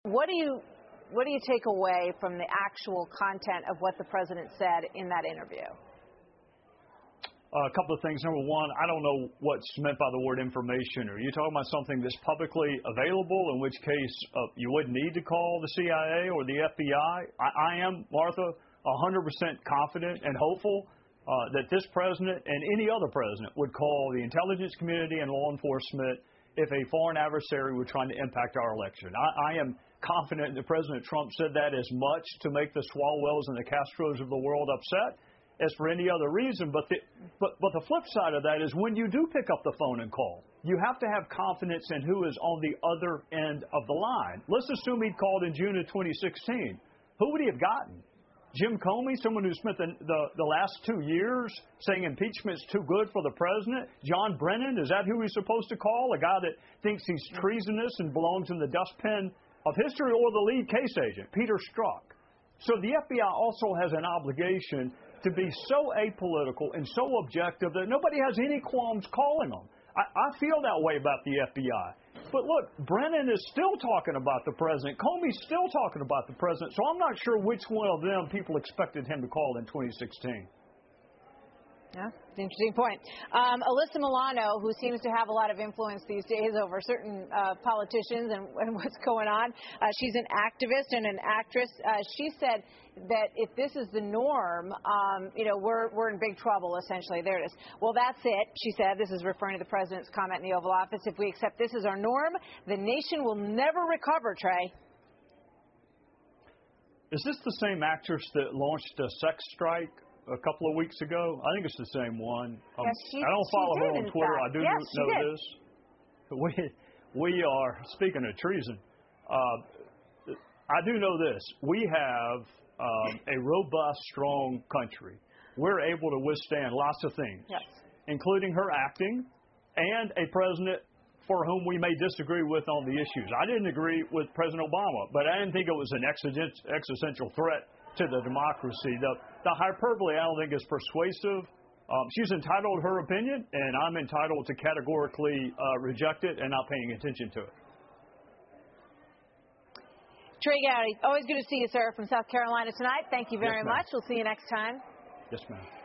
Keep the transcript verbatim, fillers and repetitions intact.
What do you what do you take away from the actual content of what the president said in that interview? Uh, a couple of things. Number one, I don't know what's meant by the word information. Are you talking about something that's publicly available, in which case uh, you wouldn't need to call the C I A or the F B I? I, I am, Martha, one hundred percent confident and hopeful uh, that this president and any other president would call the intelligence community and law enforcement if a foreign adversary were trying to impact our election. I, I am confident that President Trump said that as much to make the Swalwells and the Castros of the world upset as for any other reason. But the, but, but the flip side of that is when you do pick up the phone and call, you have to have confidence in who is on the other end of the line. Let's assume he'd called in June of twenty sixteen. Who would he have gotten? Jim Comey, someone who spent the, the, the last two years saying impeachment's too good for the president? John Brennan, is that who he's supposed to call? A guy that thinks he's treasonous and belongs in the dustbin of history, or the lead case agent, Peter Strzok? So the F B I also has an obligation to be so apolitical and so objective that nobody has any qualms calling them. I, I feel that way about the F B I. But look, Brennan is still talking about the president. Comey's still talking about the president. So I'm not sure which one of them people expected him to call in twenty sixteen. Yeah, interesting point. Um, Alyssa Milano, who seems to have a lot of influence these days over certain uh, politicians and, and what's going on, uh, she's an activist and an actress. Uh, she said that if this is the norm, um, you know, we're we're in big trouble, essentially. There it is. Well, that's it, she said. This is referring to the president's comment in the Oval Office. If we accept this as our norm, the nation will never recover, Trey. Is this the same actress that launched a sex strike a couple of weeks ago? I think it's the same one. Um, yes, she, I don't follow she her did, on Twitter. fact. I do yes, know did. this. We we are, speaking of treason, uh, I do know this. We have um, a robust, strong country. We're able to withstand lots of things, yes. including her acting and a president for whom we may disagree with on the issues. I didn't agree with President Obama, but I didn't think it was an existential threat to the democracy. The, the hyperbole, I don't think, is persuasive. Um, she's entitled to her opinion, and I'm entitled to categorically uh, reject it and not paying attention to it. Trey Gowdy, always good to see you, sir, from South Carolina tonight. Thank you very yes, much. We'll see you next time. Yes, ma'am.